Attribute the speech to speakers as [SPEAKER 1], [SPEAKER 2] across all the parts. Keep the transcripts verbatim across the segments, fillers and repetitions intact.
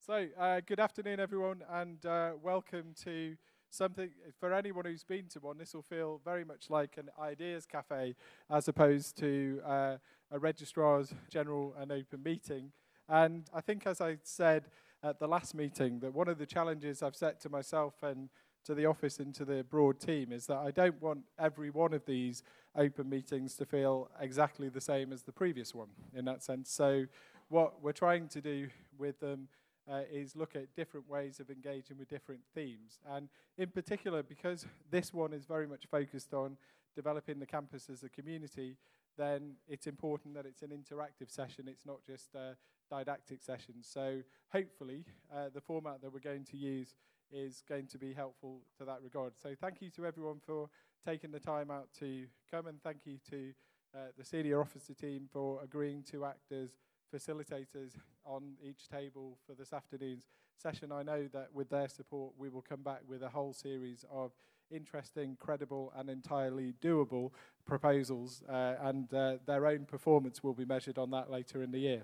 [SPEAKER 1] So, uh, good afternoon, everyone, and uh, welcome to something. For anyone who's been to one, this will feel very much like an ideas cafe as opposed to uh, a registrar's general and open meeting. And I think, as I said at the last meeting, that one of the challenges I've set to myself and to the office and to the broad team is that I don't want every one of these open meetings to feel exactly the same as the previous one, in that sense. So what we're trying to do with them Uh, is look at different ways of engaging with different themes. And in particular, because this one is very much focused on developing the campus as a community, then it's important that it's an interactive session. It's not just a didactic session. So hopefully, uh, the format that we're going to use is going to be helpful to that regard. So thank you to everyone for taking the time out to come, and thank you to uh, the senior officer team for agreeing to act as facilitators on each table for this afternoon's session. I know that with their support, we will come back with a whole series of interesting, credible, and entirely doable proposals, uh, and uh, their own performance will be measured on that later in the year.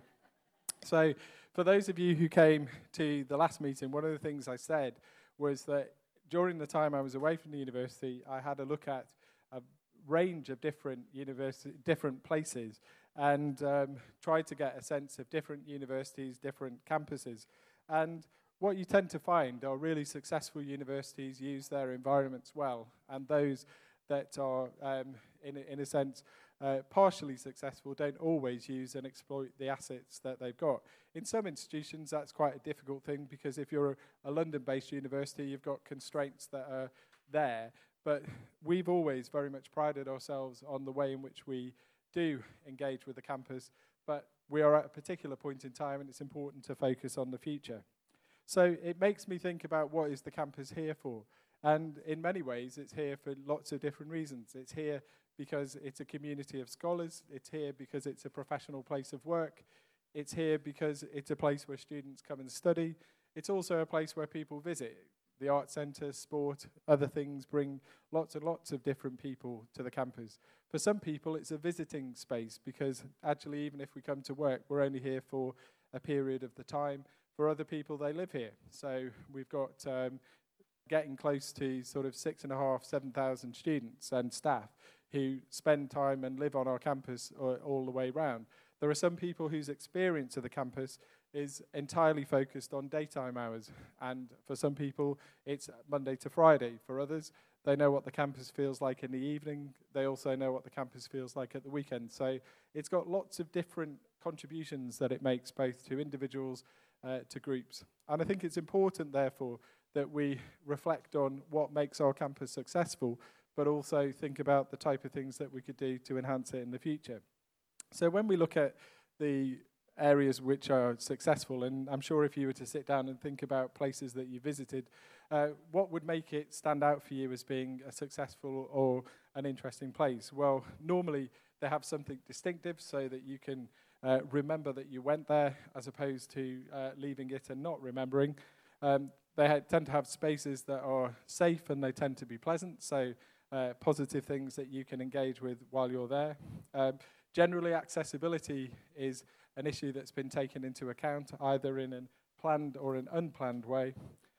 [SPEAKER 1] So for those of you who came to the last meeting, one of the things I said was that during the time I was away from the university, I had a look at a range of different university, different places, and um, tried to get a sense of different universities, different campuses. And what you tend to find are really successful universities use their environments well, and those that are, um, in, a, in a sense, uh, partially successful don't always use and exploit the assets that they've got. In some institutions, that's quite a difficult thing, because if you're a, a London-based university, you've got constraints that are there. But we've always very much prided ourselves on the way in which we do engage with the campus, but we are at a particular point in time, and it's important to focus on the future. So it makes me think about, what is the campus here for? And in many ways, it's here for lots of different reasons. It's here because it's a community of scholars. It's here because it's a professional place of work. It's here because it's a place where students come and study. It's also a place where people visit. The art centre, sport, other things bring lots and lots of different people to the campus. For some people, it's a visiting space, because actually, even if we come to work, we're only here for a period of the time. For other people, they live here. So we've got um, getting close to sort of six and a half, seven thousand students and staff who spend time and live on our campus all, all the way round. There are some people whose experience of the campus is entirely focused on daytime hours, and for some people it's Monday to Friday. For others, they know what the campus feels like in the evening. They also know what the campus feels like at the weekend. So it's got lots of different contributions that it makes, both to individuals, uh, to groups. And I think it's important, therefore, that we reflect on what makes our campus successful, but also think about the type of things that we could do to enhance it in the future. So when we look at the areas which are successful, and I'm sure if you were to sit down and think about places that you visited, uh, what would make it stand out for you as being a successful or an interesting place? Well, normally they have something distinctive so that you can uh, remember that you went there, as opposed to uh, leaving it and not remembering. Um, they ha- tend to have spaces that are safe, and they tend to be pleasant, so uh, positive things that you can engage with while you're there. Um, generally, accessibility is an issue that's been taken into account, either in a planned or an unplanned way.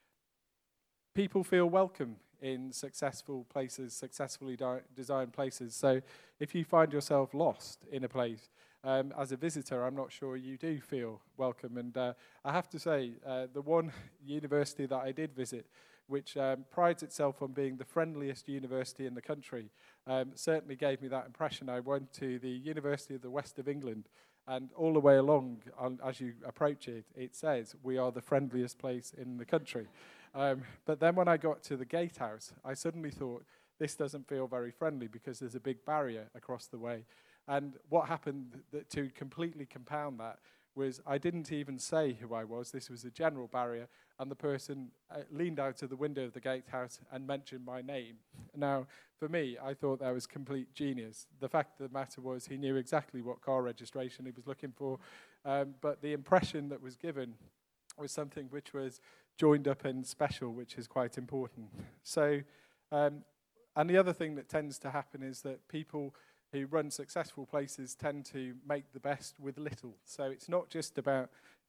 [SPEAKER 1] People feel welcome in successful places, successfully di- designed places. So if you find yourself lost in a place, um, as a visitor, I'm not sure you do feel welcome. And uh, I have to say, uh, the one university that I did visit, which um, prides itself on being the friendliest university in the country, um, certainly gave me that impression. I went to the University of the West of England, and all the way along, um, as you approach it, it says, we are the friendliest place in the country. Um, but then when I got to the gatehouse, I suddenly thought, this doesn't feel very friendly, because there's a big barrier across the way. And what happened that to completely compound that was, I didn't even say who I was. This was a general barrier, and the person uh, leaned out of the window of the gatehouse and mentioned my name. Now, for me, I thought that was complete genius. The fact of the matter was, he knew exactly what car registration he was looking for, um, but the impression that was given was something which was joined up and special, which is quite important. So, um, and the other thing that tends to happen is that people who run successful places tend to make the best with little. So it's not just about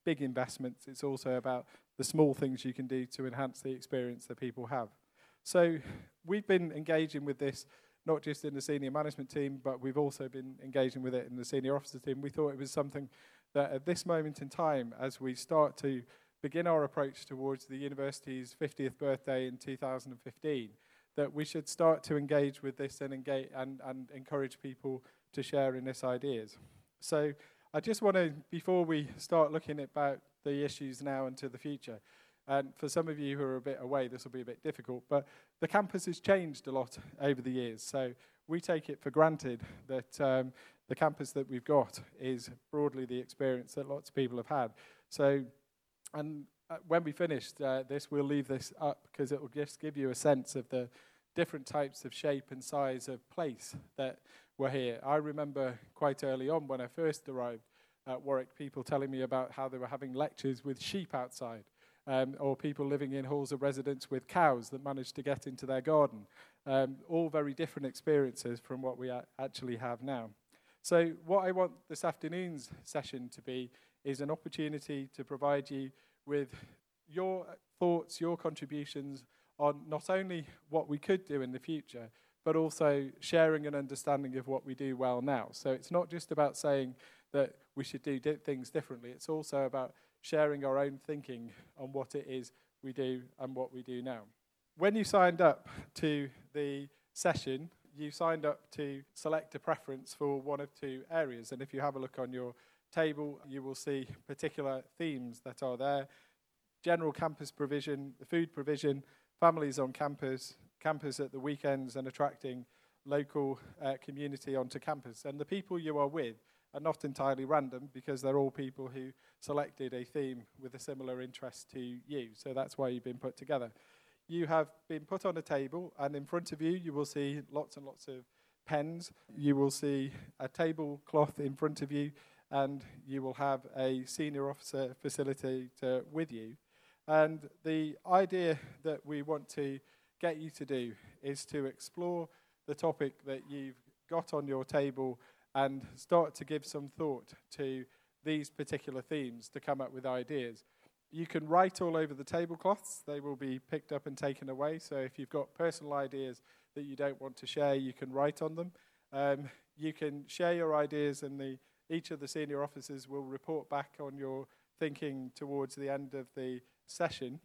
[SPEAKER 1] big investments. It's also about the small things you can do to enhance the experience that people have. So we've been engaging with this not just in the senior management team, but we've also been engaging with it in the senior officer team. We thought it was something that at this moment in time, as we start to begin our approach towards the university's fiftieth birthday in two thousand fifteen, that we should start to engage with this and engage and, and encourage people to share in this ideas. So I just want to, before we start looking about the issues now and to the future, and for some of you who are a bit away, this will be a bit difficult, but the campus has changed a lot over the years. So we take it for granted that um, the campus that we've got is broadly the experience that lots of people have had. So, and uh, when we finished uh, this, we'll leave this up because it will just give you a sense of the different types of shape and size of place that were here. I remember quite early on when I first arrived at Warwick, people telling me about how they were having lectures with sheep outside. Um, or people living in halls of residence with cows that managed to get into their garden. Um, all very different experiences from what we a- actually have now. So what I want this afternoon's session to be is an opportunity to provide you with your thoughts, your contributions on not only what we could do in the future, but also sharing an understanding of what we do well now. So it's not just about saying that we should do di- things differently, it's also about sharing our own thinking on what it is we do and what we do now. When you signed up to the session, you signed up to select a preference for one of two areas. And if you have a look on your table, you will see particular themes that are there. General campus provision, food provision, families on campus, campus at the weekends, and attracting local uh, community onto campus. And the people you are with are not entirely random because they're all people who selected a theme with a similar interest to you. So that's why you've been put together. You have been put on a table, and in front of you, you will see lots and lots of pens. You will see a tablecloth in front of you, and you will have a senior officer facilitator with you. And the idea that we want to get you to do is to explore the topic that you've got on your table and start to give some thought to these particular themes to come up with ideas. You can write all over the tablecloths. They will be picked up and taken away. So if you've got personal ideas that you don't want to share, you can write on them. Um, you can share your ideas, and the, each of the senior officers will report back on your thinking towards the end of the session.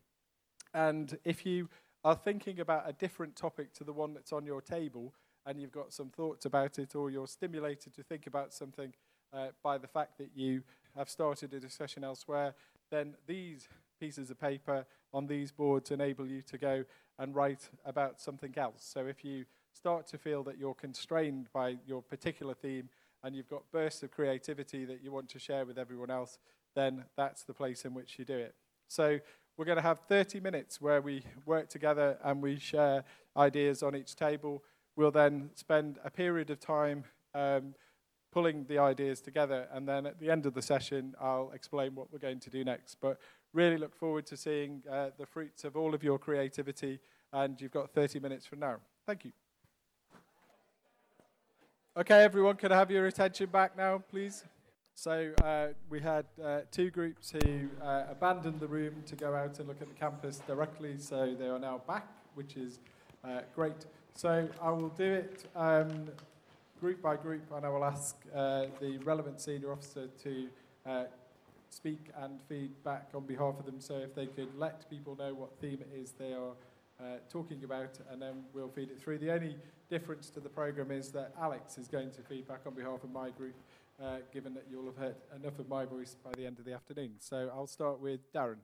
[SPEAKER 1] And if you are thinking about a different topic to the one that's on your table, and you've got some thoughts about it, or you're stimulated to think about something uh, by the fact that you have started a discussion elsewhere, then these pieces of paper on these boards enable you to go and write about something else. So if you start to feel that you're constrained by your particular theme and you've got bursts of creativity that you want to share with everyone else, then that's the place in which you do it. So we're going to have thirty minutes where we work together and we share ideas on each table. We'll then spend a period of time um, pulling the ideas together, and then at the end of the session, I'll explain what we're going to do next. But really look forward to seeing uh, the fruits of all of your creativity, and you've got thirty minutes from now. Thank you. Okay, everyone, can I have your attention back now, please? So uh, we had uh, two groups who uh, abandoned the room to go out and look at the campus directly, so they are now back, which is uh, great. So I will do it um, group by group, and I will ask uh, the relevant senior officer to uh, speak and feed back on behalf of them. So if they could let people know what theme it is they are uh, talking about, and then we'll feed it through. The only difference to the programme is that Alex is going to feed back on behalf of my group, uh, given that you'll have heard enough of my voice by the end of the afternoon. So I'll start with Darren.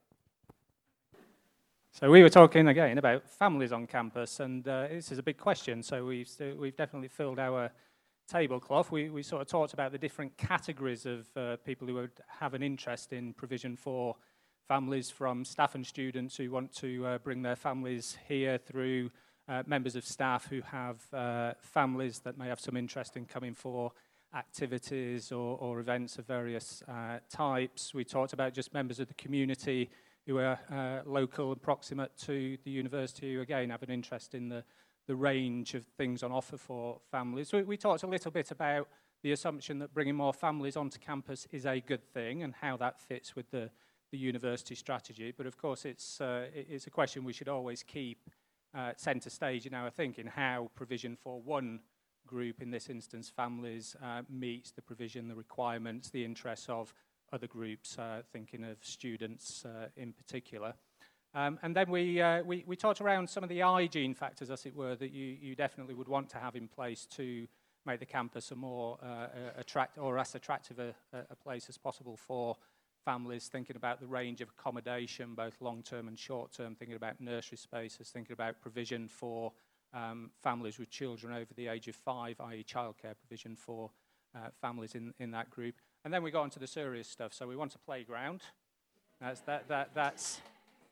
[SPEAKER 2] So we were talking again about families on campus, and uh, this is a big question. So we've st- we've definitely filled our tablecloth. We we sort of talked about the different categories of uh, people who would have an interest in provision for families, from staff and students who want to uh, bring their families here, through uh, members of staff who have uh, families that may have some interest in coming for activities or, or events of various uh, types. We talked about just members of the community who are uh, local and proximate to the university, who again have an interest in the, the range of things on offer for families. So we talked a little bit about the assumption that bringing more families onto campus is a good thing and how that fits with the the university strategy. But of course, it's, uh, it's a question we should always keep uh, centre stage in our thinking, how provision for one group, in this instance families, uh, meets the provision, the requirements, the interests of other groups, uh, thinking of students uh, in particular. Um, and then we, uh, we, we talked around some of the hygiene factors, as it were, that you, you definitely would want to have in place to make the campus a more uh, attract or as attractive a, a place as possible for families, thinking about the range of accommodation, both long-term and short-term, thinking about nursery spaces, thinking about provision for um, families with children over the age of five, that is childcare provision for uh, families in, in that group. And then we got into the serious stuff. So we want a playground. That's that. That that's.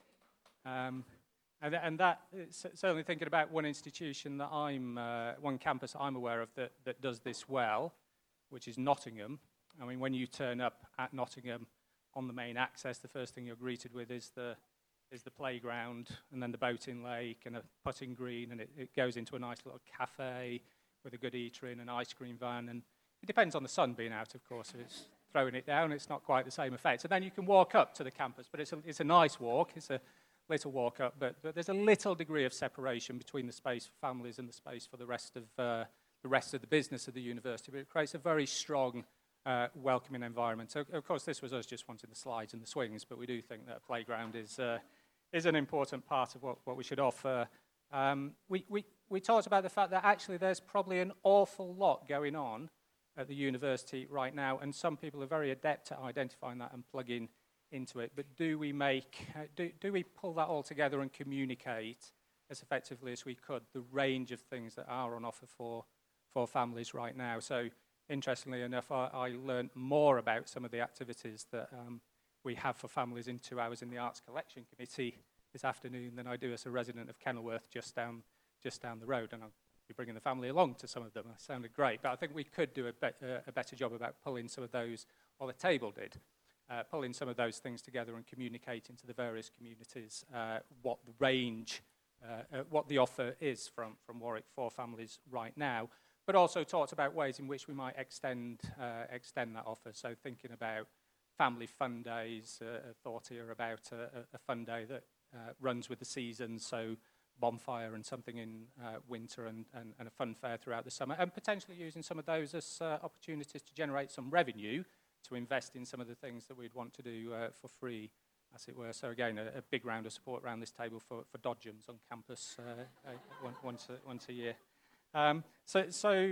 [SPEAKER 2] Um, and, th and that certainly thinking about one institution that I'm, uh, one campus I'm aware of that that does this well, which is Nottingham. I mean, when you turn up at Nottingham on the main access, the first thing you're greeted with is the is the playground, and then the boating lake and a putting green, and it, it goes into a nice little cafe with a good eatery and an ice cream van. And it depends on the sun being out, of course. If it's throwing it down, it's not quite the same effect. So then you can walk up to the campus, but it's a, it's a nice walk. It's a little walk up, but, but there's a little degree of separation between the space for families and the space for the rest of uh, the rest of the business of the university. But it creates a very strong, uh, welcoming environment. So, of course, this was us just wanting the slides and the swings, but we do think that a playground is uh, is an important part of what, what we should offer. Um, we, we, we talked about the fact that actually there's probably an awful lot going on at the university right now, and some people are very adept at identifying that and plugging into it. But do we make, uh, do, do we pull that all together and communicate as effectively as we could the range of things that are on offer for, for families right now? So, interestingly enough, I, I learned more about some of the activities that um, we have for families in two hours in the Arts Collection Committee this afternoon than I do as a resident of Kenilworth just down just down the road, and I'll be bringing the family along to some of them. It sounded great, but I think we could do a, be uh, a better job about pulling some of those, or the table did, uh, pulling some of those things together and communicating to the various communities uh, what the range, uh, uh, what the offer is from, from Warwick for families right now, but also talked about ways in which we might extend, uh, extend that offer. So thinking about family fun days, uh, a thought here about a, a fun day that uh, runs with the seasons, so bonfire and something in uh, winter and, and, and a fun fair throughout the summer, and potentially using some of those as uh, opportunities to generate some revenue to invest in some of the things that we'd want to do uh, for free, as it were. So again, a, a big round of support around this table for, for Dodgems on campus uh, uh, one, once, a, once a year. Um, so, so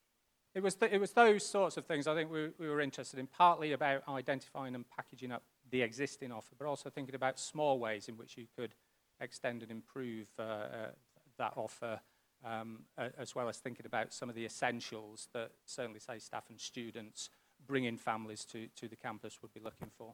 [SPEAKER 2] it was, th it was those sorts of things I think we, we were interested in, partly about identifying and packaging up the existing offer, but also thinking about small ways in which you could extend and improve uh, uh, that offer, um, uh, as well as thinking about some of the essentials that certainly, say, staff and students bringing families to, to the campus would be looking for.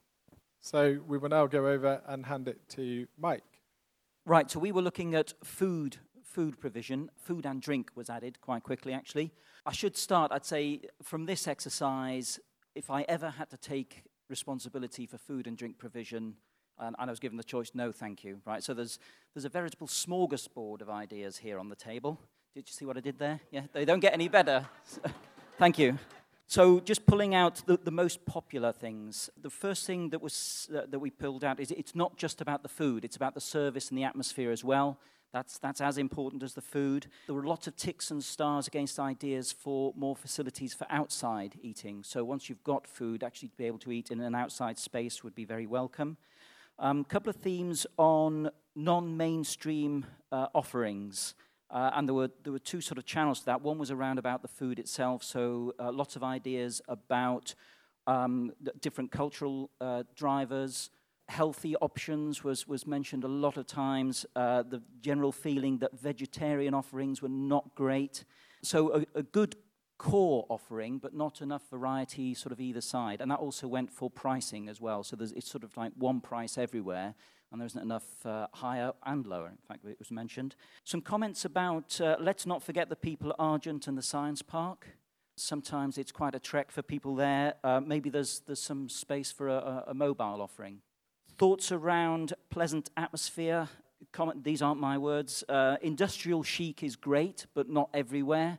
[SPEAKER 1] So we will now go over and hand it to Mike.
[SPEAKER 3] Right, so we were looking at food, food provision. Food and drink was added quite quickly, actually. I should start, I'd say, from this exercise, if I ever had to take responsibility for food and drink provision, and, and I was given the choice, no, thank you. Right, so there's, there's a veritable smorgasbord of ideas here on the table. Did you see what I did there? Yeah, they don't get any better. Thank you. So just pulling out the, the most popular things. The first thing that was uh, that we pulled out is it's not just about the food, it's about the service and the atmosphere as well. That's, that's as important as the food. There were lots of ticks and stars against ideas for more facilities for outside eating. So once you've got food, actually to be able to eat in an outside space would be very welcome. A um, couple of themes on non-mainstream uh, offerings. Uh, and there were there were two sort of channels to that. One was around about the food itself, so uh, lots of ideas about um, different cultural uh, drivers. Healthy options was was mentioned a lot of times. Uh, the general feeling that vegetarian offerings were not great. So a, a good core offering, but not enough variety sort of either side. And that also went for pricing as well. So there's, it's sort of like one price everywhere. And there isn't enough uh, higher and lower, in fact, it was mentioned. Some comments about, uh, let's not forget the people at Argent and the Science Park. Sometimes it's quite a trek for people there. Uh, maybe there's, there's some space for a, a mobile offering. Thoughts around pleasant atmosphere. Comment, these aren't my words. Uh, industrial chic is great, but not everywhere.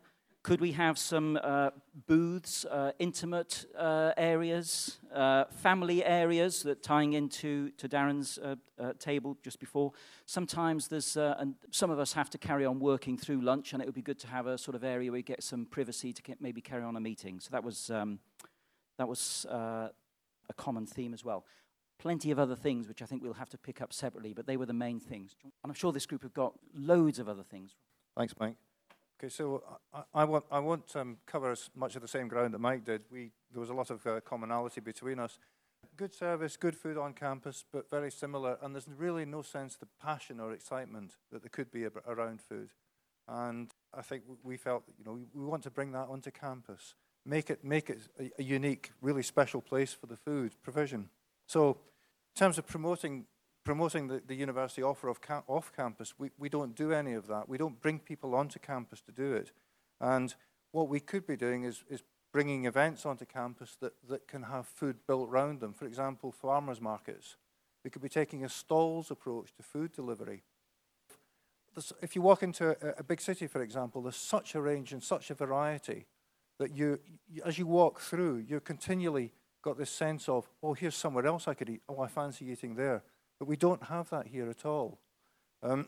[SPEAKER 3] Could we have some uh, booths, uh, intimate uh, areas, uh, family areas that tying into to Darren's uh, uh, table just before? Sometimes there's, uh, and some of us have to carry on working through lunch, and it would be good to have a sort of area where you get some privacy to maybe carry on a meeting. So that was um, that was uh, a common theme as well. Plenty of other things which I think we'll have to pick up separately, but they were the main things. And I'm sure this group have got loads of other things.
[SPEAKER 4] Thanks, Mike. Okay, so I, I want I won't um, cover as much of the same ground that Mike did. We there was a lot of uh, commonality between us. Good service, good food on campus, but very similar. And there's really no sense of passion or excitement that there could be ab- around food. And I think we felt, you know, we, we want to bring that onto campus, make it make it a, a unique, really special place for the food provision. So, in terms of promoting. Promoting the, the university offer of ca- off campus, we, we don't do any of that. We don't bring people onto campus to do it. And what we could be doing is, is bringing events onto campus that, that can have food built around them. For example, farmers markets. We could be taking a stalls approach to food delivery. There's, if you walk into a, a big city, for example, there's such a range and such a variety that you, you, as you walk through, you're continually got this sense of, oh, here's somewhere else I could eat. Oh, I fancy eating there. But we don't have that here at all. Um,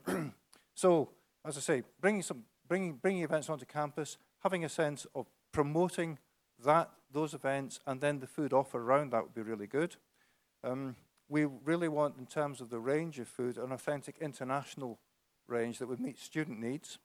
[SPEAKER 4] so, as I say, bringing some, bringing, bringing events onto campus, having a sense of promoting that, those events, and then the food offer around that would be really good. Um, we really want, in terms of the range of food, an authentic international range that would meet student needs,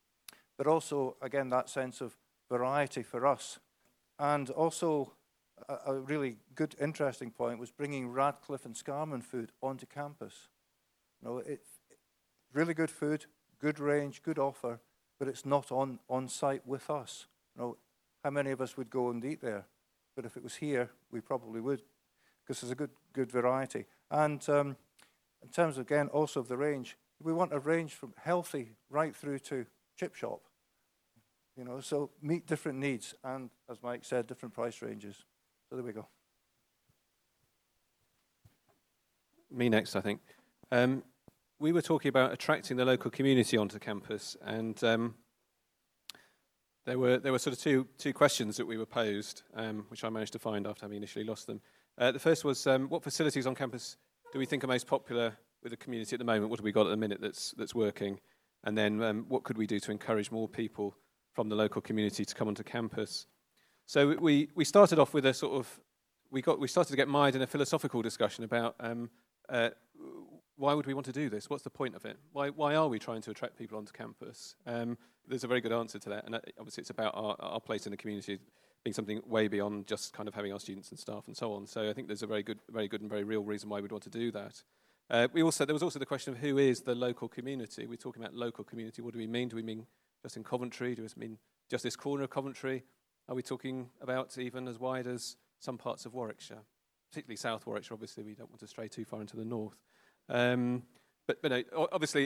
[SPEAKER 4] but also, again, that sense of variety for us. And also, A, a really good, interesting point was bringing Radcliffe and Scarman food onto campus. You know, it, really good food, good range, good offer, but it's not on, on site with us. You know, how many of us would go and eat there? But if it was here, we probably would, because there's a good, good variety. And um, in terms, again, also of the range, we want a range from healthy right through to chip shop. You know, so meet different needs, and as Mike said, different price ranges. So there we go.
[SPEAKER 5] Me next, I think. Um, we were talking about attracting the local community onto campus, and um, there were there were sort of two two questions that we were posed, um, which I managed to find after having initially lost them. Uh, the first was, um, what facilities on campus do we think are most popular with the community at the moment? What have we got at the minute that's that's working? And then um, what could we do to encourage more people from the local community to come onto campus? So we, we started off with a sort of, we got we started to get mired in a philosophical discussion about um, uh, why would we want to do this? What's the point of it? Why why are we trying to attract people onto campus? Um, there's a very good answer to that, and obviously it's about our, our place in the community being something way beyond just kind of having our students and staff and so on. So I think there's a very good, very good and very real reason why we'd want to do that. Uh, we also there was also the question of who is the local community. We're talking about local community. What do we mean? Do we mean just in Coventry? Do we mean just this corner of Coventry? Are we talking about even as wide as some parts of Warwickshire, particularly South Warwickshire? Obviously, we don't want to stray too far into the north. Um, but, but no, obviously,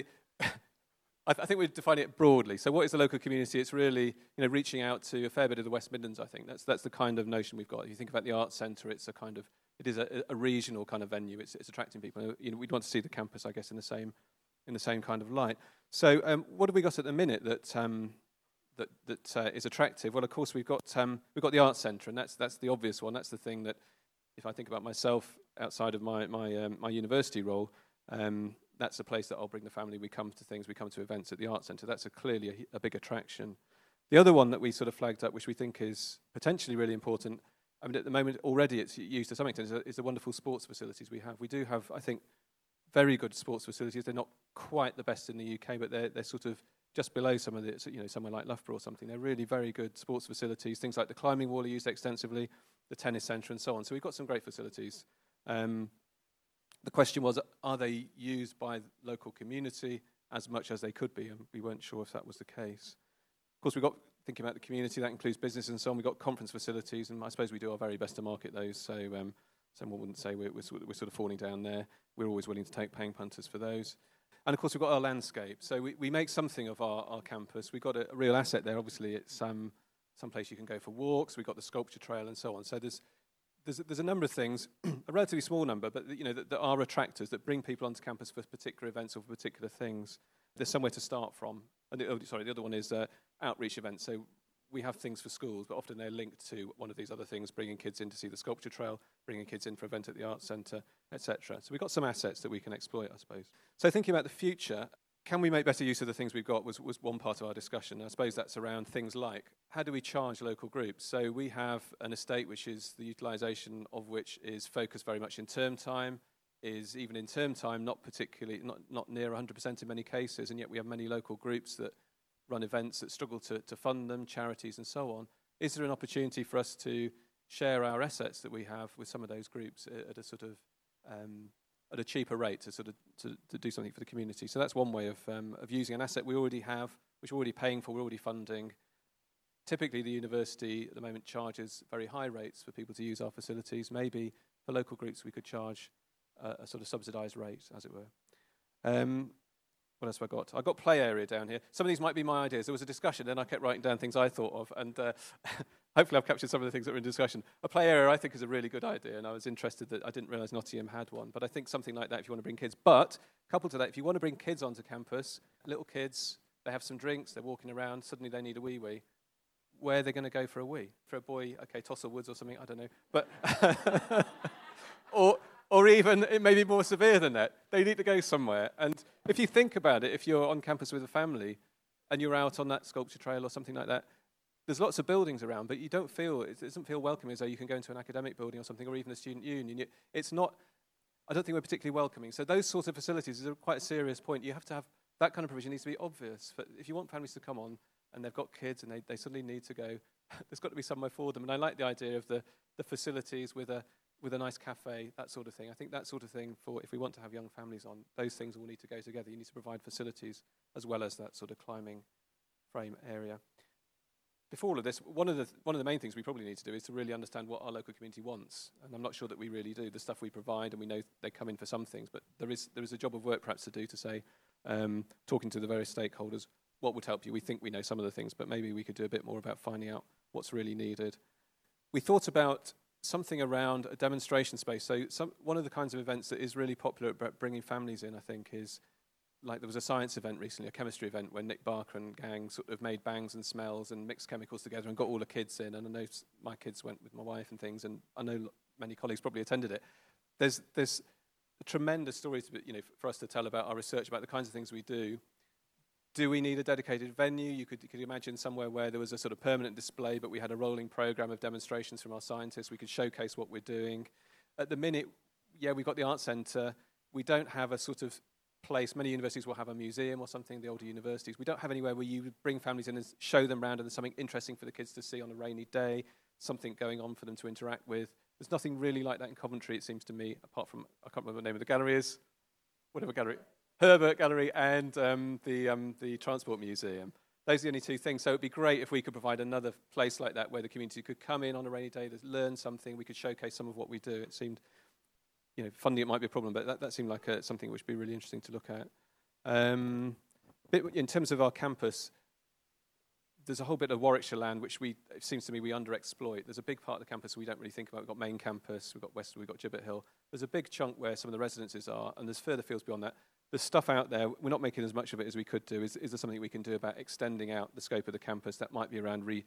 [SPEAKER 5] I, th- I think we're defining it broadly. So what is the local community? It's really, you know, reaching out to a fair bit of the West Midlands, I think. That's that's the kind of notion we've got. If you think about the Arts Centre, it's a kind of, it is a, a regional kind of venue. It's, it's attracting people. You know, we'd want to see the campus, I guess, in the same in the same kind of light. So um, what have we got at the minute that... Um, that, that uh, is attractive? Well, of course, we've got um, we've got the Arts Centre, and that's that's the obvious one. That's the thing that, if I think about myself outside of my my um, my university role, um, that's the place that I'll bring the family. We come to things, we come to events at the Arts Centre. That's a clearly a, a big attraction. The other one that we sort of flagged up, which we think is potentially really important, I mean, at the moment already it's used to some extent, is, is the wonderful sports facilities we have. We do have, I think, very good sports facilities. They're not quite the best in the U K, but they're they're sort of just below some of the, you know, somewhere like Loughborough or something. They're really very good sports facilities. Things like the climbing wall are used extensively, the tennis centre and so on. So we've got some great facilities. Um, the question was, are they used by the local community as much as they could be? And we weren't sure if that was the case. Of course, we've got, thinking about the community, that includes business and so on. We've got conference facilities, and I suppose we do our very best to market those. So um, someone wouldn't say we're, we're, sort of, we're sort of falling down there. We're always willing to take paying punters for those. And of course, we've got our landscape. So we, we make something of our, our campus. We've got a, a real asset there. Obviously, it's um, someplace you can go for walks. We've got the sculpture trail and so on. So there's there's, there's a number of things, a relatively small number, but you know that, that are attractors that bring people onto campus for particular events or for particular things. There's somewhere to start from. And the, oh, sorry, the other one is uh, outreach events. So we have things for schools, but often they're linked to one of these other things, bringing kids in to see the sculpture trail, bringing kids in for an event at the Arts Centre, et cetera. So we've got some assets that we can exploit, I suppose. So thinking about the future, can we make better use of the things we've got was, was one part of our discussion. I suppose that's around things like, how do we charge local groups? So we have an estate which is the utilisation of which is focused very much in term time, is even in term time not particularly, not, not near one hundred percent in many cases, and yet we have many local groups that run events that struggle to, to fund them, charities and so on. Is there an opportunity for us to share our assets that we have with some of those groups at, at a sort of um, at a cheaper rate to sort of to, to do something for the community? So that's one way of um, of using an asset we already have, which we're already paying for, we're already funding. Typically, the university at the moment charges very high rates for people to use our facilities. Maybe for local groups we could charge a, a sort of subsidised rate, as it were. Um, What else have I got? I got play area down here. Some of these might be my ideas. There was a discussion, and I kept writing down things I thought of, and uh, hopefully I've captured some of the things that were in discussion. A play area, I think, is a really good idea, and I was interested that I didn't realise Nottingham had one. But I think something like that if you want to bring kids. But coupled to that, if you want to bring kids onto campus, little kids, they have some drinks, they're walking around, suddenly they need a wee wee. Where are they going to go for a wee? For a boy, okay, Tossell Woods or something, I don't know. But or. Or even, it may be more severe than that. They need to go somewhere. And if you think about it, if you're on campus with a family and you're out on that sculpture trail or something like that, there's lots of buildings around, but you don't feel, it doesn't feel welcoming as though you can go into an academic building or something, or even a student union. It's not, I don't think we're particularly welcoming. So those sorts of facilities is a quite a serious point. You have to have, that kind of provision needs to be obvious. But if you want families to come on and they've got kids and they, they suddenly need to go, there's got to be somewhere for them. And I like the idea of the, the facilities with a, with a nice cafe, that sort of thing. I think that sort of thing, for if we want to have young families on, those things all need to go together. You need to provide facilities as well as that sort of climbing frame area. Before all of this, one of the one of the main things we probably need to do is to really understand what our local community wants. And I'm not sure that we really do. The stuff we provide, and we know they come in for some things, but there is there is a job of work perhaps to do to say, um, talking to the various stakeholders, what would help you? We think we know some of the things, but maybe we could do a bit more about finding out what's really needed. We thought about something around a demonstration space. So some, one of the kinds of events that is really popular about bringing families in, I think, is like there was a science event recently, a chemistry event, where Nick Barker and gang sort of made bangs and smells and mixed chemicals together and got all the kids in. And I know my kids went with my wife and things, and I know many colleagues probably attended it. There's there's a tremendous story to be, you know, for us to tell about our research, about the kinds of things we do. Do we need a dedicated venue? You could, you could imagine somewhere where there was a sort of permanent display, but we had a rolling program of demonstrations from our scientists. We could showcase what we're doing. At the minute, yeah, we've got the Arts Centre. We don't have a sort of place. Many universities will have a museum or something, the older universities. We don't have anywhere where you bring families in and show them around and there's something interesting for the kids to see on a rainy day, something going on for them to interact with. There's nothing really like that in Coventry, it seems to me, apart from, I can't remember what the name of the gallery is. Whatever gallery. Herbert Gallery and um, the um, the Transport Museum. Those are the only two things. So it would be great if we could provide another place like that where the community could come in on a rainy day, learn something, we could showcase some of what we do. It seemed, you know, funding it might be a problem, but that, that seemed like a, something which would be really interesting to look at. Um, bit, in terms of our campus, there's a whole bit of Warwickshire land which we, it seems to me we underexploit. There's a big part of the campus we don't really think about. We've got main campus, we've got Westwood, we've got Gibbet Hill. There's a big chunk where some of the residences are, and there's further fields beyond that. There's stuff out there, we're not making as much of it as we could do. Is, is there something we can do about extending out the scope of the campus? That might be around re,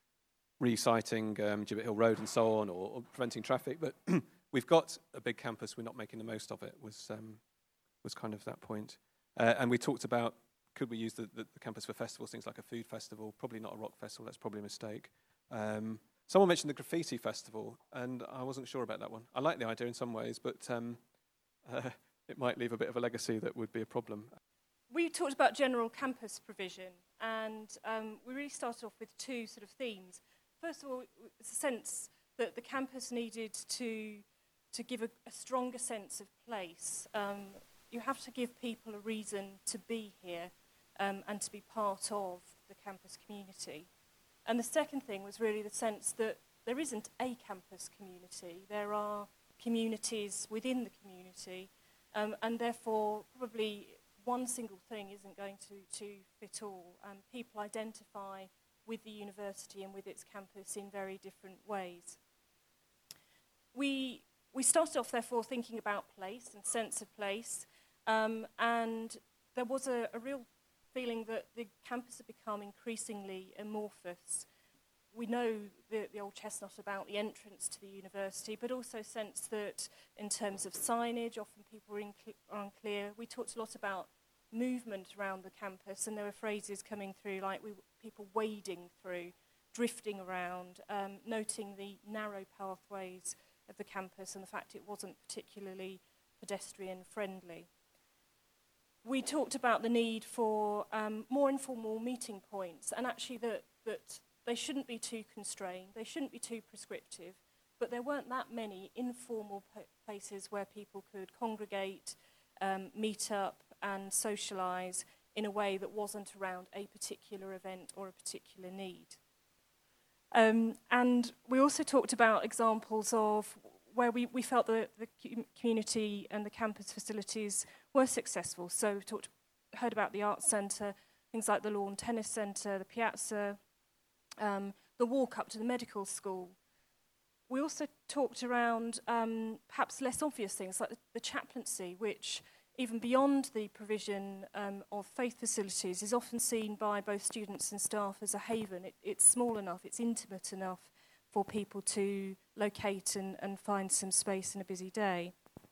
[SPEAKER 5] re-siting um, Gibbet Hill Road and so on, or, or preventing traffic. But we've got a big campus, we're not making the most of it, was, um, was kind of that point. Uh, and we talked about, could we use the, the, the campus for festivals, things like a food festival? Probably not a rock festival, that's probably a mistake. Um, someone mentioned the graffiti festival, and I wasn't sure about that one. I like the idea in some ways, but um, uh, it might leave a bit of a legacy that would be a problem.
[SPEAKER 6] We talked about general campus provision, and um, we really started off with two sort of themes. First of all, it's a sense that the campus needed to, to give a, a stronger sense of place. Um, you have to give people a reason to be here um, and to be part of the campus community. And the second thing was really the sense that there isn't a campus community. There are communities within the community, um, and therefore probably one single thing isn't going to, to fit all. Um, people identify with the university and with its campus in very different ways. We, we started off, therefore, thinking about place and sense of place, um, and there was a, a real feeling that the campus had become increasingly amorphous, we know the, the old chestnut about the entrance to the university, but also sense that in terms of signage, often people are, inc- are unclear. We talked a lot about movement around the campus, and there were phrases coming through like we people wading through, drifting around, um, noting the narrow pathways of the campus and the fact it wasn't particularly pedestrian friendly. We talked about the need for um, more informal meeting points, and actually that, that they shouldn't be too constrained, they shouldn't be too prescriptive, but there weren't that many informal p- places where people could congregate, um, meet up and socialise in a way that wasn't around a particular event or a particular need. Um, and we also talked about examples of where we, we felt that the community and the campus facilities were successful. So we talked, heard about the Arts Centre, things like the Lawn Tennis Centre, the Piazza, um, the walk up to the medical school. We also talked around um, perhaps less obvious things like the, the chaplaincy, which even beyond the provision um, of faith facilities is often seen by both students and staff as a haven. It, it's small enough, it's intimate enough for people to locate and, and find some space in a busy day.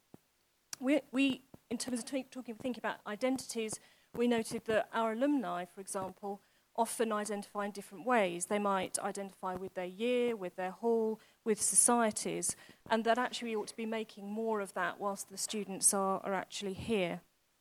[SPEAKER 6] We, we in terms of t- talking, thinking about identities, we noted that our alumni, for example, often identify in different ways. They might identify with their year, with their hall, with societies, and that actually we ought to be making more of that whilst the students are, are actually here.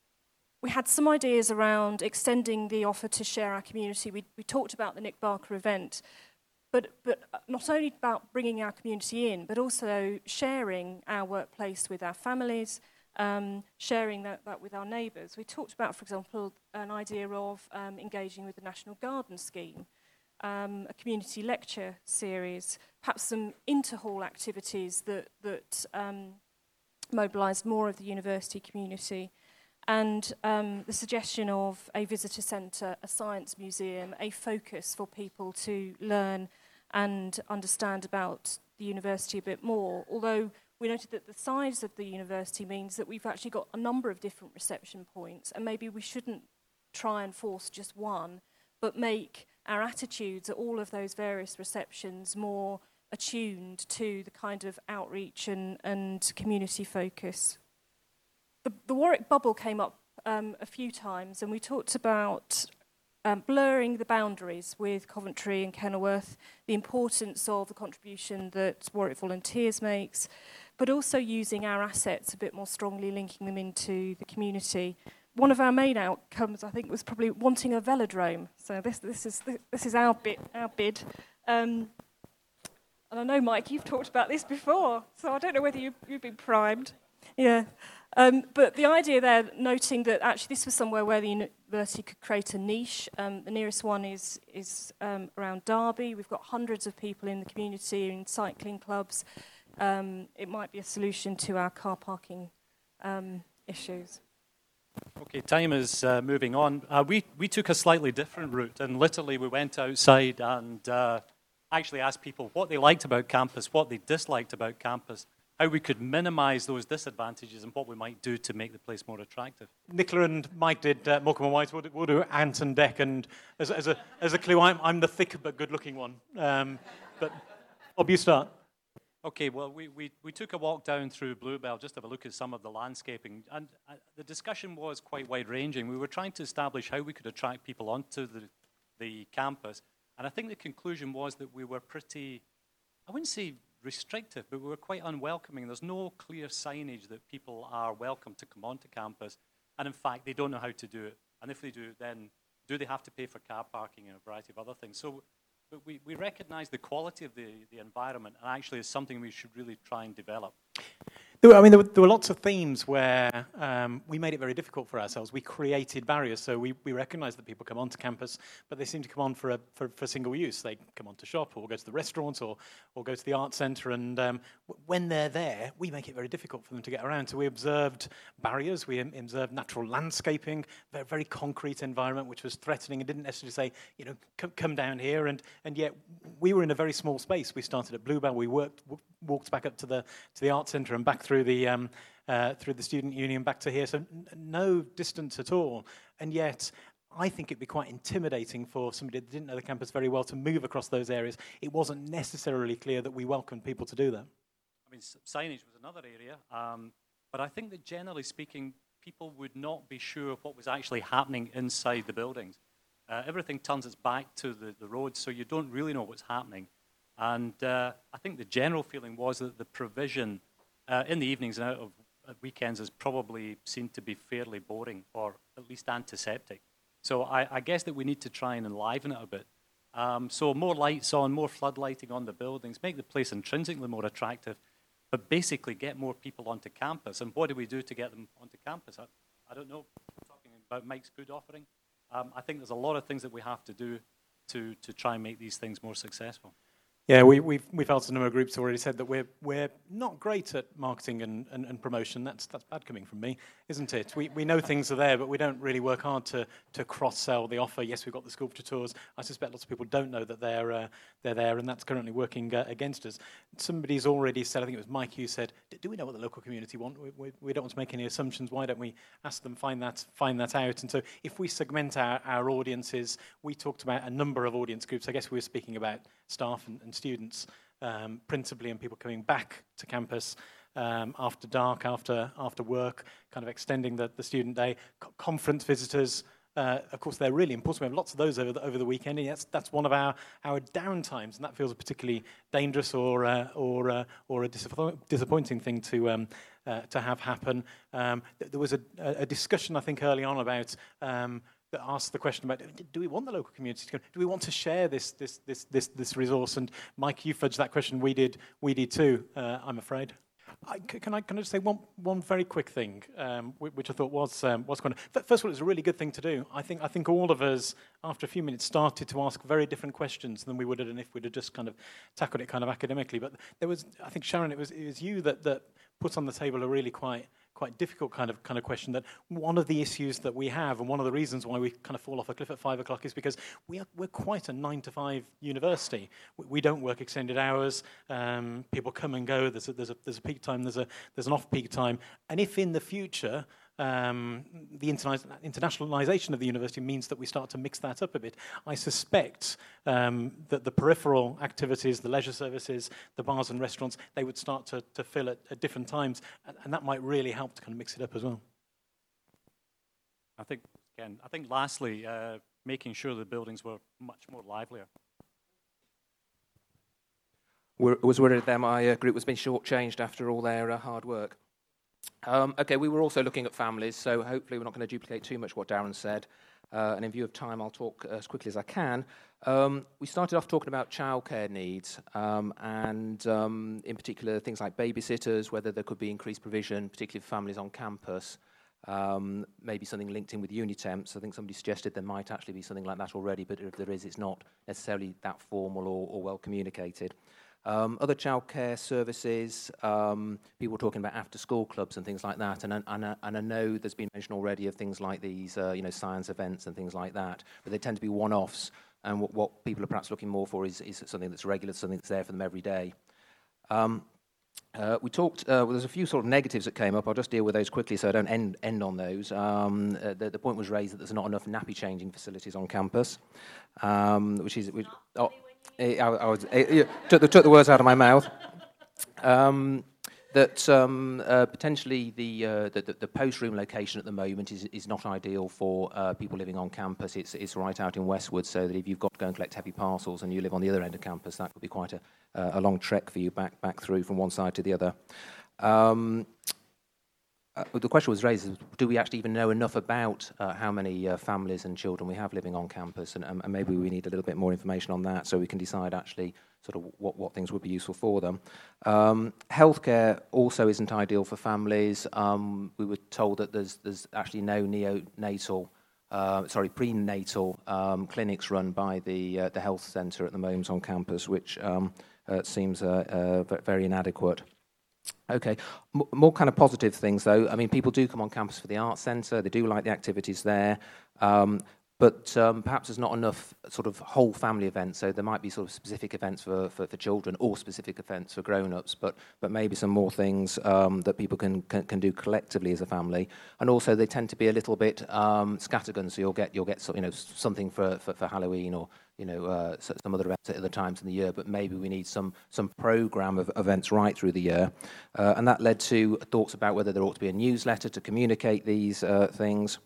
[SPEAKER 6] We had some ideas around extending the offer to share our community. We, we talked about the Nick Barker event, but, but not only about bringing our community in, but also sharing our workplace with our families, um, sharing that, that with our neighbours. We talked about, for example, an idea of um, engaging with the National Garden Scheme, um, a community lecture series, perhaps some inter-hall activities that, that um, mobilised more of the university community, and um, the suggestion of a visitor centre, a science museum, a focus for people to learn and understand about the university a bit more, although we noted that the size of the university means that we've actually got a number of different reception points, and maybe we shouldn't try and force just one, but make our attitudes at all of those various receptions more attuned to the kind of outreach and, and community focus. The, the Warwick bubble came up um, a few times, and we talked about um, blurring the boundaries with Coventry and Kenilworth, the importance of the contribution that Warwick Volunteers makes, but also using our assets a bit more strongly, linking them into the community. One of our main outcomes, I think, was probably wanting a velodrome. So this this is this is our bit, our bid. Um, and I know, Mike, you've talked about this before, so I don't know whether you, you've been primed. Yeah. Um, but the idea there, noting that actually this was somewhere where the university could create a niche. Um, the nearest one is is um, around Derby. We've got hundreds of people in the community in cycling clubs. Um, it might be a solution to our car parking um, issues.
[SPEAKER 7] Okay, time is uh, moving on. Uh, we, we took a slightly different route, and literally we went outside and uh, actually asked people what they liked about campus, what they disliked about campus, how we could minimize those disadvantages, and what we might do to make the place more attractive.
[SPEAKER 8] Nicola and Mike did uh, Morecambe and White, we'll do, we'll do Ant and Dec, and as, as, a, as a clue, I'm, I'm the thick but good-looking one. Um, but Bob, you start.
[SPEAKER 7] Okay, well, we, we, we took a walk down through Bluebell just to have a look at some of the landscaping, and uh, the discussion was quite wide-ranging. We were trying to establish how we could attract people onto the, the campus, and I think the conclusion was that we were pretty, I wouldn't say restrictive, but we were quite unwelcoming. There's no clear signage that people are welcome to come onto campus, and in fact, they don't know how to do it. And if they do, then do they have to pay for car parking and a variety of other things? So. But we, we recognize the quality of the, the environment, and actually it's something we should really try and develop.
[SPEAKER 8] There were, I mean, there were, there were lots of themes where um, we made it very difficult for ourselves. We created barriers, so we, we recognize that people come onto campus, but they seem to come on for a for, for single use. They come on to shop, or go to the restaurants, or or go to the art centre, and um, w- when they're there, we make it very difficult for them to get around. So we observed barriers, we observed natural landscaping, very, very concrete environment, which was threatening and didn't necessarily say, you know, come, come down here, and, and yet we were in a very small space. We started at Bluebell, we worked, w- walked back up to the to the art centre and back through the um, uh, through the student union back to here, so n- no distance at all. And yet, I think it'd be quite intimidating for somebody that didn't know the campus very well to move across those areas. It wasn't necessarily clear that we welcomed people to do that.
[SPEAKER 7] I mean, signage was another area, um, but I think that generally speaking, people would not be sure of what was actually happening inside the buildings. Uh, everything turns its back to the, the road, so you don't really know what's happening. And uh, I think the general feeling was that the provision uh, in the evenings and out of at weekends is probably seen to be fairly boring, or at least antiseptic. So I, I guess that we need to try and enliven it a bit. Um, so more lights on, more floodlighting on the buildings, make the place intrinsically more attractive, but basically get more people onto campus. And what do we do to get them onto campus? I, I don't know. Talking about Mike's food offering, um, I think there's a lot of things that we have to do to, to try and make these things more successful.
[SPEAKER 8] Yeah, we, we've, we've felt a number of groups already said that we're, we're not great at marketing and, and, and promotion. That's, that's bad coming from me, isn't it? We, we know things are there, but we don't really work hard to, to cross-sell the offer. Yes, we've got the sculpture tours. I suspect lots of people don't know that they're, uh, they're there, and that's currently working uh, against us. Somebody's already said, I think it was Mike who said, do we know what the local community want? We, we, we don't want to make any assumptions. Why don't we ask them, find that, find that out? And so if we segment our, our audiences, we talked about a number of audience groups. I guess we were speaking about staff and, and students, um, principally, and people coming back to campus um, after dark, after after work, kind of extending the, the student day. Co- conference visitors, uh, of course, they're really important. We have lots of those over the, over the weekend, and that's, that's one of our, our downtimes, and that feels a particularly dangerous or uh, or uh, or a disappoint- disappointing thing to um, uh, to have happen. Um, th- there was a, a discussion, I think, early on about Um, that asked the question about, do we want the local community to go? Do we want to share this this this this this resource? And Mike, you fudged that question. We did we did too. Uh, I'm afraid. I, can I can I just say one one very quick thing, um, which I thought was um, was kind of, first of all, it's a really good thing to do. I think I think all of us, after a few minutes, started to ask very different questions than we would have done if we'd have just kind of tackled it kind of academically. But there was, I think, Sharon, it was it was you that that put on the table a really quite. quite difficult kind of kind of question, that one of the issues that we have, and one of the reasons why we kind of fall off a cliff at five o'clock, is because we are, we're quite a nine to five university. We, we don't work extended hours. Um, people come and go. There's a, there's a there's a peak time. There's a there's an off peak time. And if in the future um, the interna- internationalization of the university means that we start to mix that up a bit, I suspect um, that the peripheral activities, the leisure services, the bars and restaurants, they would start to, to fill at, at different times, and, and that might really help to kind of mix it up as well.
[SPEAKER 7] I think, again, I think lastly, uh, making sure the buildings were much more livelier.
[SPEAKER 9] I was worried that my uh, group was being shortchanged after all their uh, hard work. Um, okay, we were also looking at families, so hopefully we're not going to duplicate too much what Darren said. Uh, and in view of time, I'll talk as quickly as I can. Um, we started off talking about childcare needs, um, and um, in particular things like babysitters, whether there could be increased provision, particularly for families on campus. Um, maybe something linked in with Unitemps. I think somebody suggested there might actually be something like that already, but if there is, it's not necessarily that formal or, or well communicated. Um, other childcare services, um, people were talking about after-school clubs and things like that, and, and, and I know there's been mention already of things like these, uh, you know, science events and things like that, but they tend to be one-offs, and what, what people are perhaps looking more for is, is something that's regular, something that's there for them every day. Um, uh, we talked, uh, well, there's a few sort of negatives that came up. I'll just deal with those quickly so I don't end, end on those. Um, uh, the, the point was raised that there's not enough nappy-changing facilities on campus, um, which is... Which, oh, I, I was, I, took, the, took the words out of my mouth. Um, that um, uh, potentially the, uh, the, the, the post-room location at the moment is, is not ideal for uh, people living on campus. It's, it's right out in Westwood, so that if you've got to go and collect heavy parcels and you live on the other end of campus, that could be quite a, uh, a long trek for you back, back through from one side to the other. Um, Uh, the question was raised, do we actually even know enough about uh, how many uh, families and children we have living on campus, and, and maybe we need a little bit more information on that so we can decide actually sort of what, what things would be useful for them. Um, healthcare also isn't ideal for families. Um, we were told that there's, there's actually no neonatal, uh, sorry, prenatal um, clinics run by the, uh, the health centre at the moment on campus, which um, uh, seems uh, uh, very inadequate. Okay, M- more kind of positive things though. I mean, people do come on campus for the arts centre. They do like the activities there. Um, but um, perhaps there's not enough sort of whole family events. So there might be sort of specific events for, for, for children or specific events for grown-ups, but but maybe some more things um, that people can, can can do collectively as a family. And also they tend to be a little bit um, scattergun. So you'll get you'll get you know something for, for, for Halloween or you know uh, some other events at other times in the year. But maybe we need some some program of events right through the year. Uh, and that led to thoughts about whether there ought to be a newsletter to communicate these uh, things.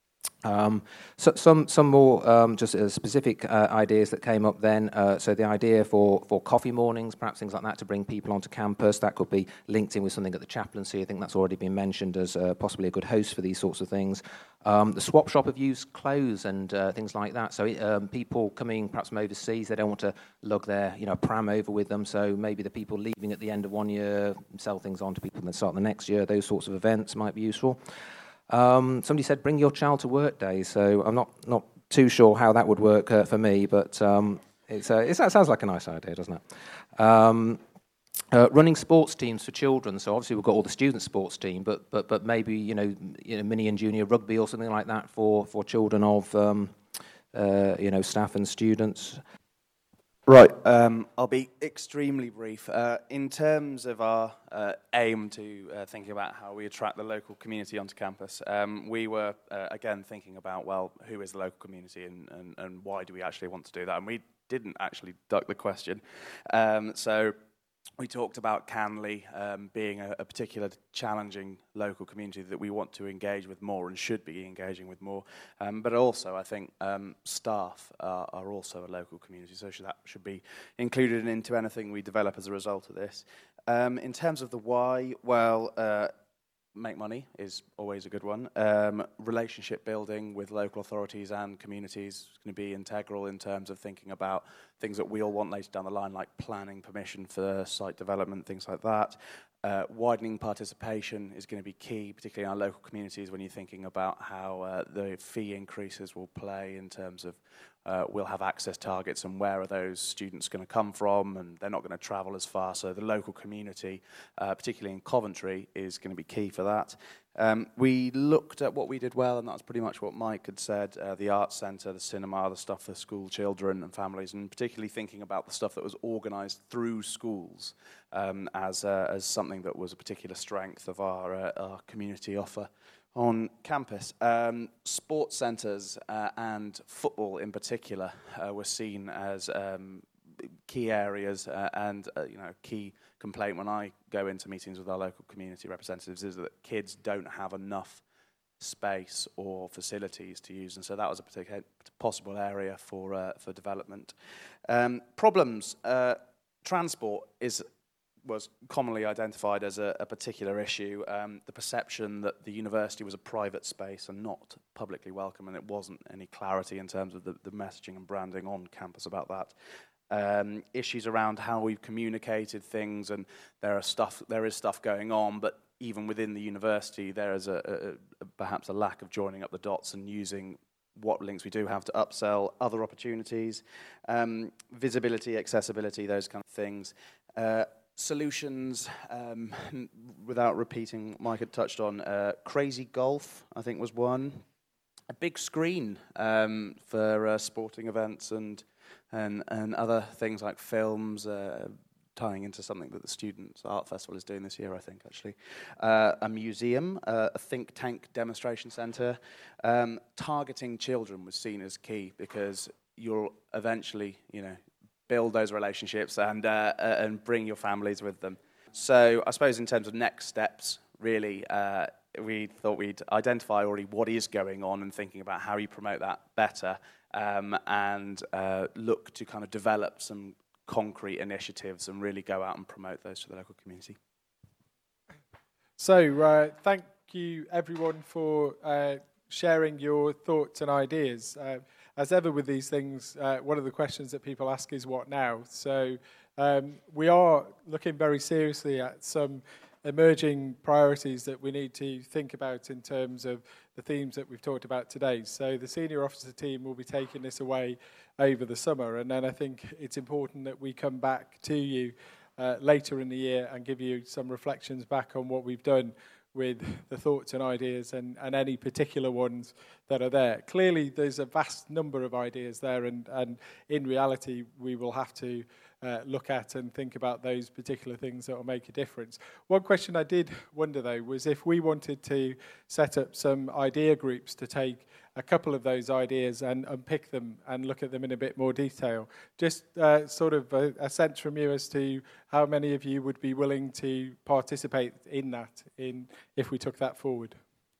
[SPEAKER 9] Um, so some some more um, just uh, specific uh, ideas that came up then. Uh, so the idea for, for coffee mornings, perhaps things like that, to bring people onto campus. That could be linked in with something at the chaplaincy. I think that's already been mentioned as uh, possibly a good host for these sorts of things. Um, the swap shop of used clothes and uh, things like that. So um, people coming perhaps from overseas, they don't want to lug their you know pram over with them. So maybe the people leaving at the end of one year sell things on to people and then start the next year. Those sorts of events might be useful. Um, somebody said, bring your child to work day. So I'm not, not too sure how that would work uh, for me, but um, it's, uh, it's, that sounds like a nice idea, doesn't it? Um, uh, running sports teams for children. So obviously we've got all the student sports team, but but but maybe you know, you know mini and junior rugby or something like that for for children of um, uh, you know staff and students.
[SPEAKER 10] Right, um, I'll be extremely brief. Uh, in terms of our uh, aim to uh, thinking about how we attract the local community onto campus, um, we were, uh, again, thinking about, well, who is the local community and, and, and why do we actually want to do that? And we didn't actually duck the question. Um, so we talked about Canley um, being a, a particular challenging local community that we want to engage with more and should be engaging with more. Um, but also, I think um, staff are, are also a local community, so should, that should be included into anything we develop as a result of this. Um, in terms of the why, well, uh, make money is always a good one. Um, relationship building with local authorities and communities is going to be integral in terms of thinking about things that we all want later down the line, like planning permission for site development, things like that. Uh, widening participation is going to be key, particularly in our local communities when you're thinking about how uh, the fee increases will play in terms of uh, we'll have access targets and where are those students going to come from, and they're not going to travel as far. So the local community, uh, particularly in Coventry, is going to be key for that. Um, we looked at what we did well, and that's pretty much what Mike had said, uh, the arts centre, the cinema, the stuff for school children and families, and particularly thinking about the stuff that was organised through schools um, as, uh, as something that was a particular strength of our, uh, our community offer on campus. Um, sports centres uh, and football in particular uh, were seen as um, key areas uh, and uh, you know key complaint when I go into meetings with our local community representatives is that kids don't have enough space or facilities to use, and so that was a particular possible area for uh, for development. Um, problems, uh, transport is was commonly identified as a, a particular issue. Um, the perception that the university was a private space and not publicly welcome, and it wasn't any clarity in terms of the, the messaging and branding on campus about that. Um, issues around how we've communicated things, and there are stuff, there is stuff going on, but even within the university, there is a, a, a perhaps a lack of joining up the dots and using what links we do have to upsell other opportunities, um, visibility, accessibility, those kind of things. Uh, solutions, um, without repeating what Mike had touched on, uh, crazy golf, I think, was one. A big screen um, for uh, sporting events and And, and other things like films, uh, tying into something that the Students' Art Festival is doing this year, I think, actually. Uh, a museum, uh, a think tank demonstration centre. Um, targeting children was seen as key because you'll eventually, you know, build those relationships and, uh, uh, and bring your families with them. So I suppose in terms of next steps, really, uh, we thought we'd identify already what is going on and thinking about how you promote that better. Um, and uh, look to kind of develop some concrete initiatives and really go out and promote those to the local community.
[SPEAKER 1] So uh, thank you everyone for uh, sharing your thoughts and ideas. Uh, as ever with these things, uh, one of the questions that people ask is what now? So um, we are looking very seriously at some emerging priorities that we need to think about in terms of the themes that we've talked about today. So the senior officer team will be taking this away over the summer, and then I think it's important that we come back to you uh, later in the year and give you some reflections back on what we've done with the thoughts and ideas and, and any particular ones that are there. Clearly, there's a vast number of ideas there, and, and in reality, we will have to uh, look at and think about those particular things that will make a difference. One question I did wonder, though, was if we wanted to set up some idea groups to take a couple of those ideas and unpick them and look at them in a bit more detail. Just uh, sort of a, a sense from you as to how many of you would be willing to participate in that, in if we took that forward.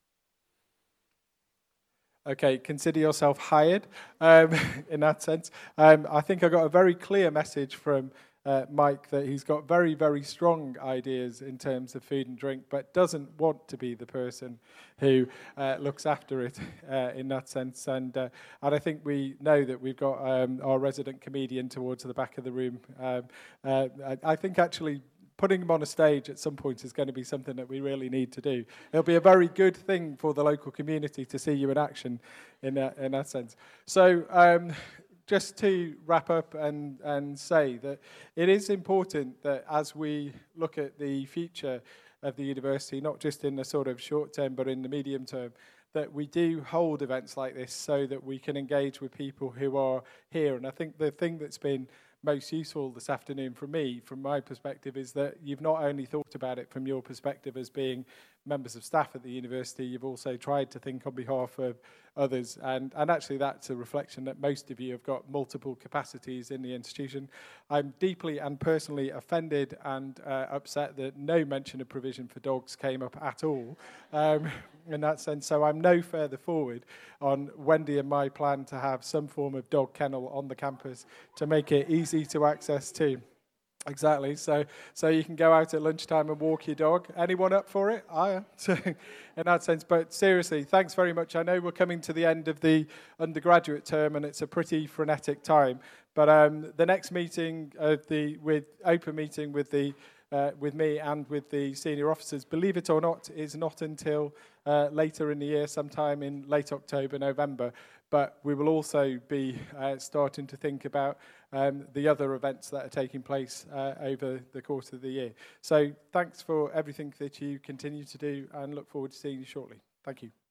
[SPEAKER 1] Okay, consider yourself hired um, in that sense. Um, I think I got a very clear message from Uh, Mike, that he's got very, very strong ideas in terms of food and drink, but doesn't want to be the person who uh, looks after it uh, in that sense. And uh, and I think we know that we've got um, our resident comedian towards the back of the room. Um, uh, I, I think actually putting him on a stage at some point is going to be something that we really need to do. It'll be a very good thing for the local community to see you in action in that, in that sense. So, um, just to wrap up and, and say that it is important that as we look at the future of the university, not just in the sort of short term, but in the medium term, that we do hold events like this so that we can engage with people who are here. And I think the thing that's been most useful this afternoon for me, from my perspective, is that you've not only thought about it from your perspective as being members of staff at the university, you've also tried to think on behalf of others. And, and actually that's a reflection that most of you have got multiple capacities in the institution. I'm deeply and personally offended and uh, upset that no mention of provision for dogs came up at all um, in that sense. So I'm no further forward on Wendy and my plan to have some form of dog kennel on the campus to make it easy to access to. Exactly. So so you can go out at lunchtime and walk your dog. Anyone up for it? I am. So in that sense. But seriously, thanks very much. I know we're coming to the end of the undergraduate term and it's a pretty frenetic time. But um, the next meeting of the with open meeting with the uh, with me and with the senior officers, believe it or not, is not until uh, later in the year, sometime in late October, November. But we will also be uh, starting to think about um, the other events that are taking place uh, over the course of the year. So thanks for everything that you continue to do and look forward to seeing you shortly. Thank you.